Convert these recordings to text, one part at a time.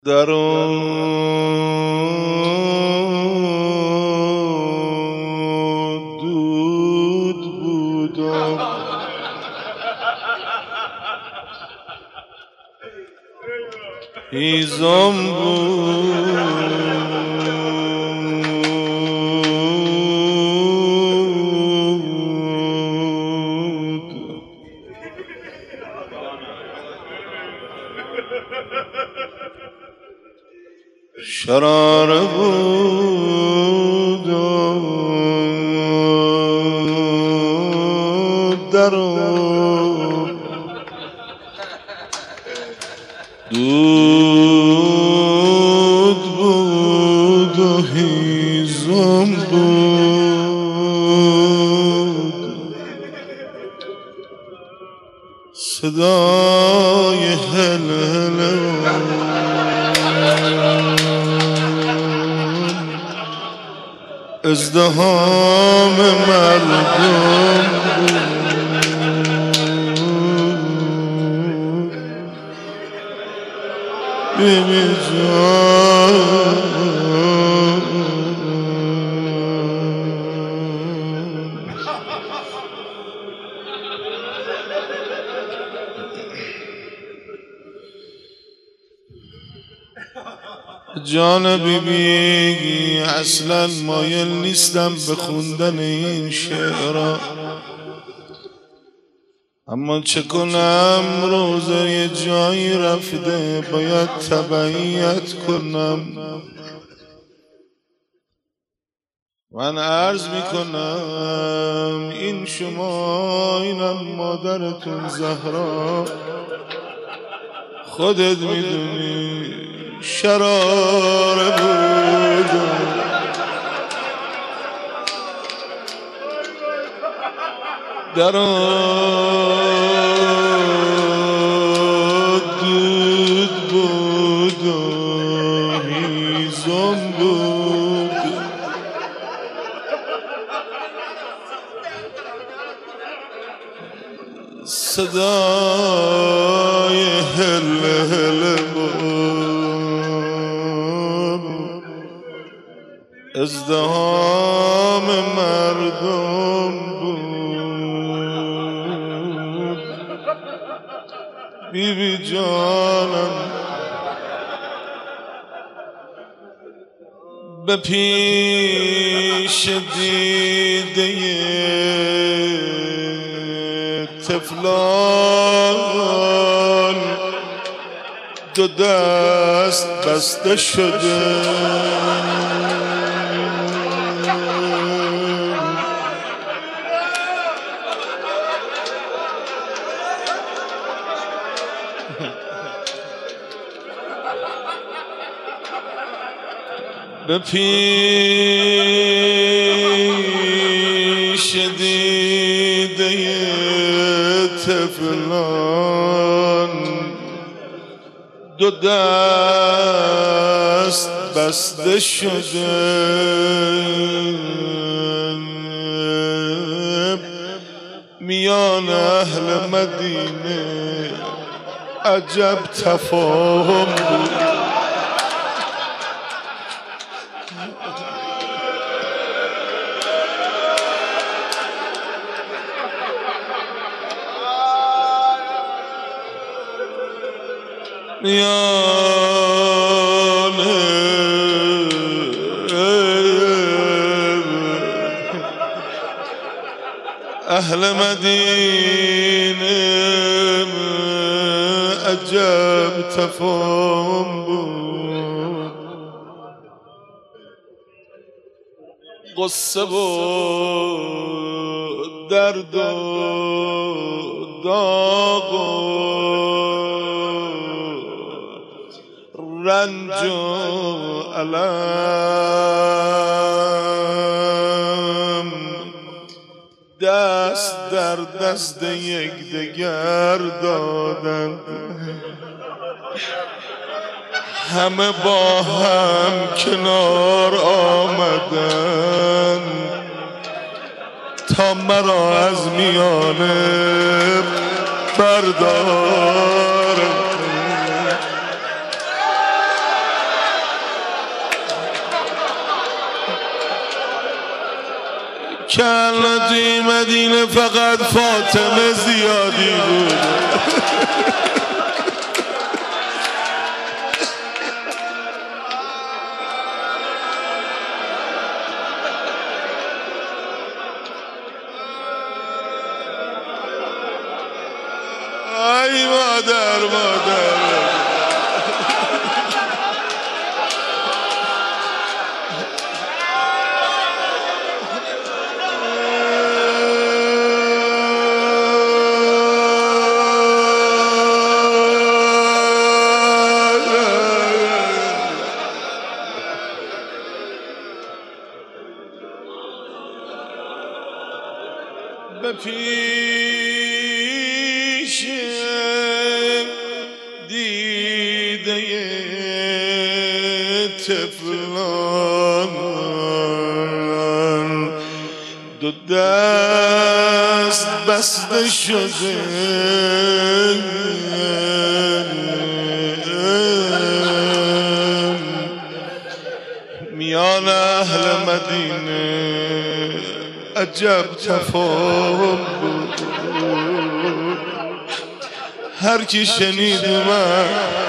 در دود بودم هیزم بود شراره بود در دود بود و هیزم بود صدای هلهله ازدحام مردم بیبی جان جان بیبی اصلا مایل نیستم به خوندن این شعرها، اما چه کنم روزه یه جایی رفته باید تبعیت کنم. من عرض میکنم این شما، اینم مادرتون زهرا، خودت میدونی شراره بودم در دود بود و هیزم بود صدای هله هله ازدحام مردم بود بیبی جانم به پیش دیده طفلان دو دست بسته شده به پیش دیده طفلان دو دست بسته شده میان اهل مدینه عجب تفاهم بود میان اهل مدینه عجب تفاهم بود قصه و درد و داغ و رنج و الم دست در دست یکدیگر دادند، همه با هم کنار آمدند تا مرا از میانه بردار که توی مدینه فقط فاطمه زیادی بود. ای مادر به پیش دیده طفلان دو دست بسته شده میان اهل مدینه عجب تفاهم بود. هر کی شنید من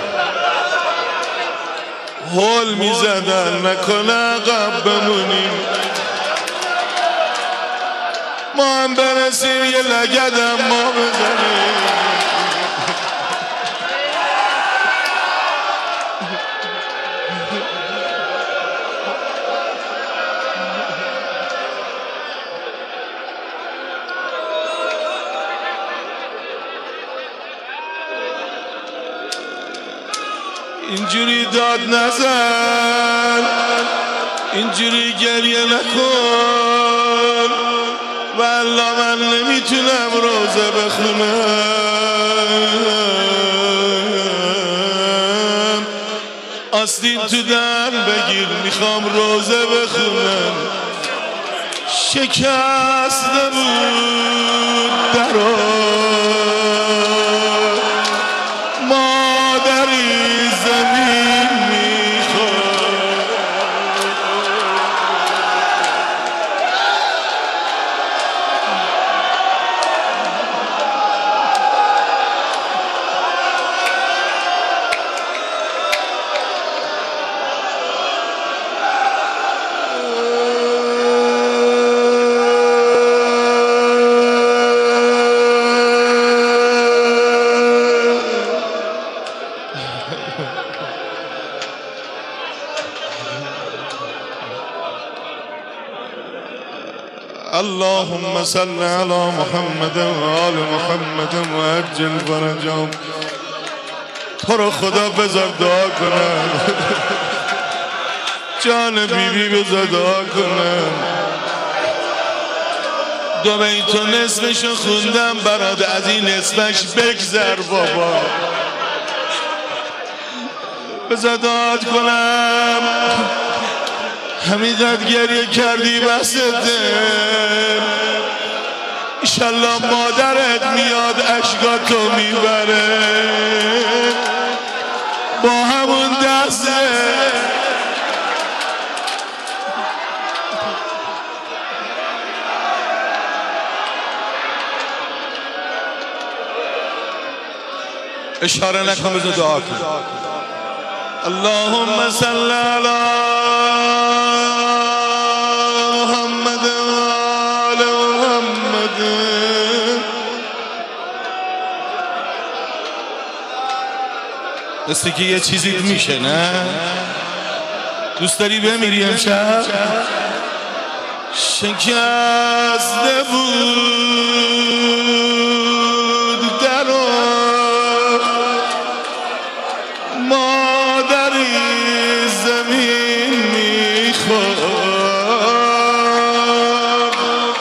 هول میزدن نکنه عقب بمونیم، ما هم برسیم یه لگدم ما بزنیم. اینجوری داد نزن، اینجوری گریه نکن، والله من نمیتونم روزه بخونم. آستین تو در بگیر میخوام روزه بخونم. شکسته بود درو مادری زمین میخواد. اللهم صل على محمد و آل محمد و عجل فرجهم. تو رو خدا بذار دعا کنم، جان بیبی بذار دعا کنم. دو بیتو نصفشو خوندم برات، از این نصفش بگذر بابا. بذار دعا کنم. همینقدر گریه کردی بسته، ایشالله مادرت میاد اشکاتو میبره با همون دسته. اشاره نکن، بذار دعا کن. اللهم صل علی محمد و آل محمد. مثل که یه چیزی میشه، نه؟ دوست داری بمیری امشب؟ شکسته بود درو مادری زمین میخواد.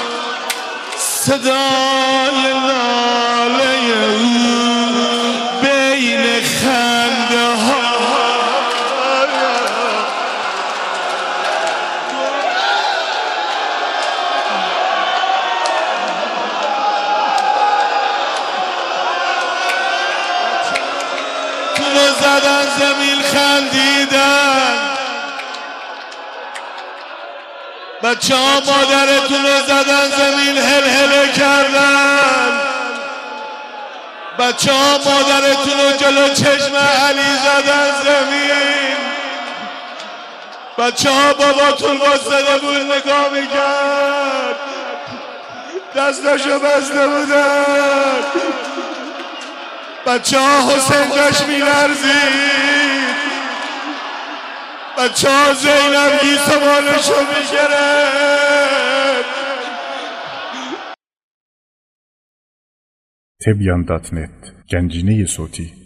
صدای لاله او بین خنده ها تو رو زدن زمین خندیدن. بچه ها مادرتون رو زدن زمین، هل کردن. بچه ها مادرتون رو جلو چشم علی زدن زمین. بچه ها باباتون واسطه بود نگاه میکرد، دستشو بسته بودن. بچه ها حسین داشت میلرزید. بچه ها زینب گیسوانشو میگرفت. Tebyan.net Gencine صوتی